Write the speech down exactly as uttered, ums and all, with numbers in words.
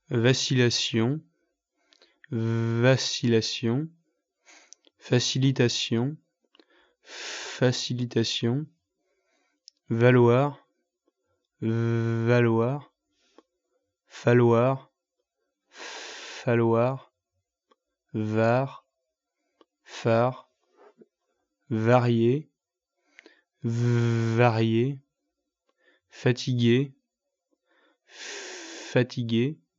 vacillation, vacillation, facilitation, facilitation, valoir, valoir, falloir, falloir, var, phare, varier, varier, fatigué, fatigué,